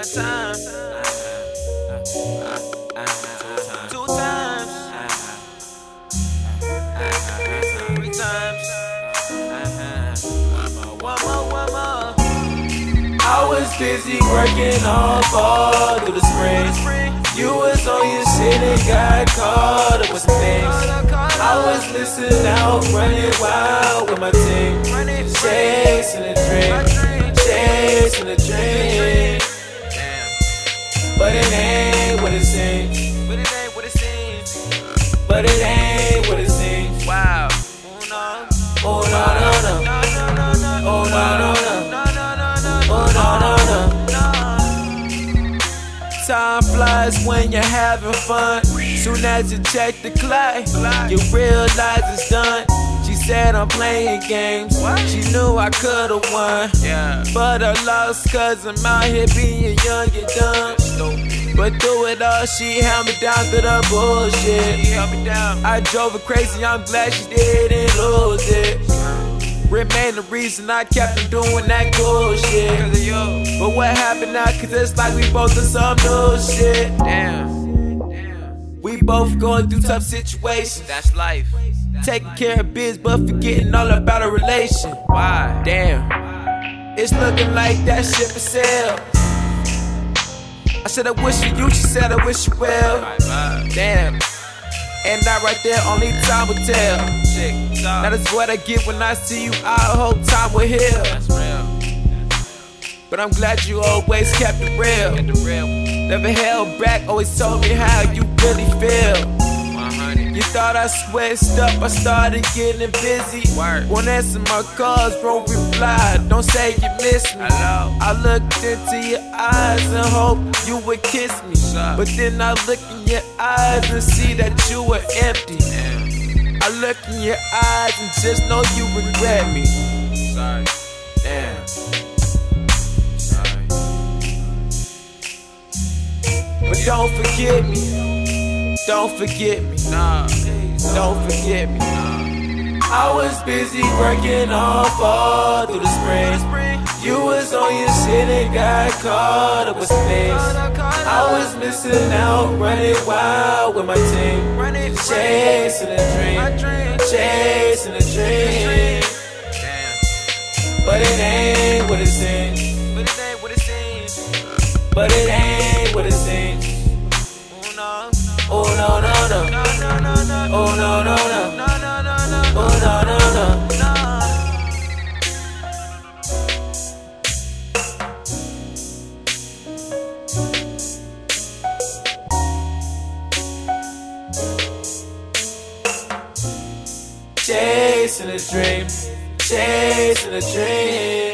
One time. Two times. Three times. One more. I was busy working all fall through the spring. You was on your shit and got caught up with some things. I was listening out, running wild with my team. Chasing a dream, chasing a dream. But it ain't what it seems. But it ain't what it seems. But it ain't what it seems. Wow. Oh no no no. Oh no no no. Oh no no no. Time flies when you're having fun. Soon as you check the clock, you realize it's done. She said I'm playing games. She knew I could've won, but I lost 'cause I'm out here being young and dumb. But through it all, she held me down through the bullshit. I drove her crazy, I'm glad she didn't lose it. Remain the reason I kept on doing that bullshit. But what happened now, 'cause it's like we both did some new shit. Damn. We both going through tough situations. That's life. Taking care of biz, but forgetting all about a relation. Why? Damn. It's looking like that ship is sailed. I said I wish for you, she said I wish you well. Damn. And that right there, only time will tell. That is what I get when I see you. I hope time will heal. That's real. But I'm glad you always kept it real. Never held back, always told me how you really feel. You thought I switched up, I started getting busy. Won't answer my calls, won't reply. Don't say you miss me. I looked into your eyes and hoped you would kiss me. But then I look in your eyes and see that you were empty. I look in your eyes and just know you regret me. Sorry. Damn. But don't forget me. Don't forget me. Nah. Don't forget me. I was busy working all fall through the spring. You was on your shit and got caught up with some things. I was missing out, running wild with my team. Chasing a dream, chasing a dream. But it ain't what it seems. But it ain't what it seems. But it ain't what it seems. Oh no no no. Oh no no no. Oh no no no. Chasing a dream, chasing a dream.